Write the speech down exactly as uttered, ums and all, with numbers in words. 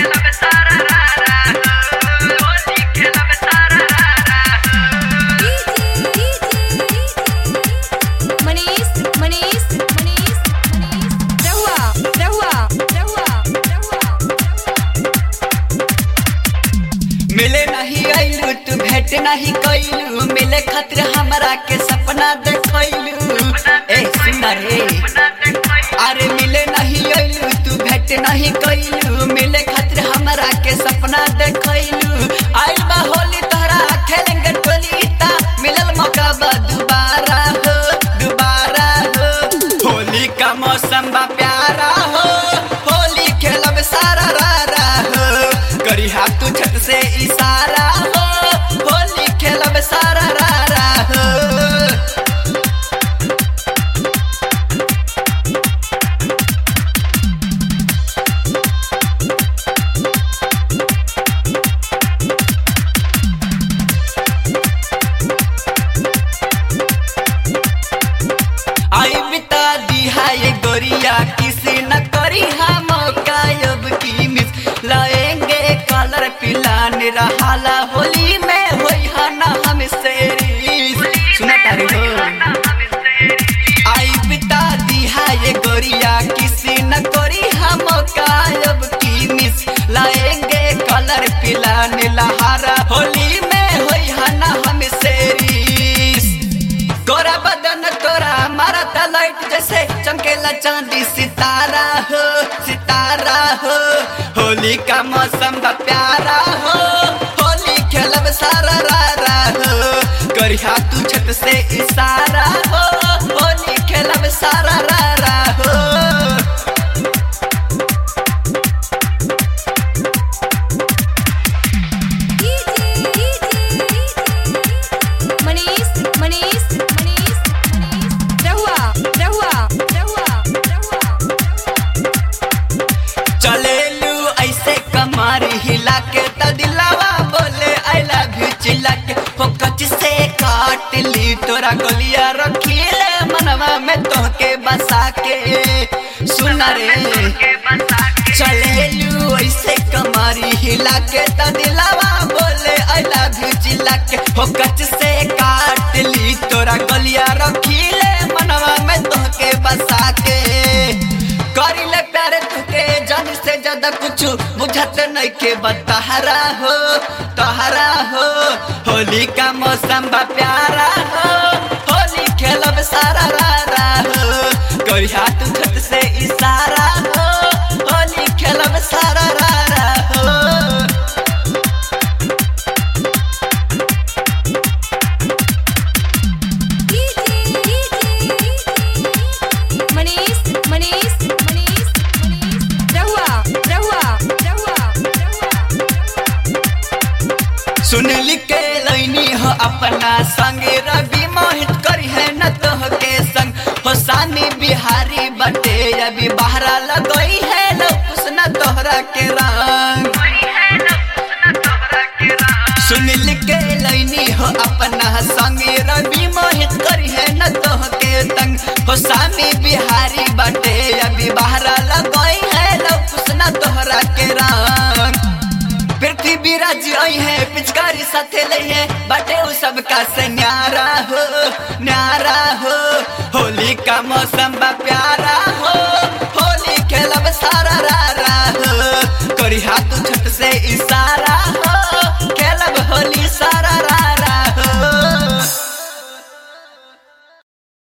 मिले नहीं आइलू तू भेंट नहीं कइलू मिले खातिर हमरा के सपना देखइलू। ए सुना रे अरे मिले नहीं आइलू तू भेंट नहीं कइलू मिले खातिर हमरा के सपना देखइलू। आइल बा होली तोहरा खेलेंगे टोली ता मिलल मौका बा दोबारा हो दोबारा हो। होली का मौसम बा प्यारा हो होली खेलब सारा रारा हो। करी हाथ तू छत से इशारा हो होली खेलब सारा रारा हो। आई बिता दी है ये गोरिया किसी न करी हम कायब की मिस लाएंगे कलर पिलाने रहाला होली में होई ना हम सेरी। सुना तारे हो आई बिता दी है ये गोरिया किसी न करी हम कायब की मिस लाएंगे कलर पिलाने लहारा होली में होई ना हम सेरी। गोरा बदन तोरा मारा ता लाइट जैसे चमकेला चांदी सितारा हो सितारा हो। होली का मौसम बा प्यारा हो होली खेलब सारा रारा हो। करिया तू छत से इशारा हो होली खेलब सारा रारा हो। चलेलू ऐसे कमारी हिला के त दिलावा बोले आई लव यू चिल्ला के फोकच से काट ली तोरा गोलियां रखीले मनवा में तोहके बसा के। सुना रे चलेलू ऐसे कमारी हिला के त दिलावा बोले आई लव यू चिल्ला के फोकच से काट ली तोरा गोलियां रखीले मनवा में तोहके बसा के। करिले प्यारे तुके जान से ज्यादा कुछ बुझत नहीं के बताहरा हो तहरा हो। होली का मौसम बा प्यारा हो होली खेलब सारा रारा हो। करिया तू छत से इशारा हो होली खेलब सारा रारा हो। सुनली के लैनी हो अपना संगे रवि मोहित करी है न तोहके संग हो सानी बिहारी बटे अभी बहरा लगई है लो कुसना तोहरा के रंग। सुनली के लैनी हो अपना संगे रवि मोहित करी है न तोहके संग हो सानी बिहारी बटे अभी बहरा लगई है लो कुसना तोहरा के रंग। पृथ्वी राज आई है पिचकारी साथे ले है बटे उ सबका से न्यारा हो न्यारा हो। होली का मौसम बा प्यारा हो होली खेलब सारा रारा हो। करी हाथ छत से इशारा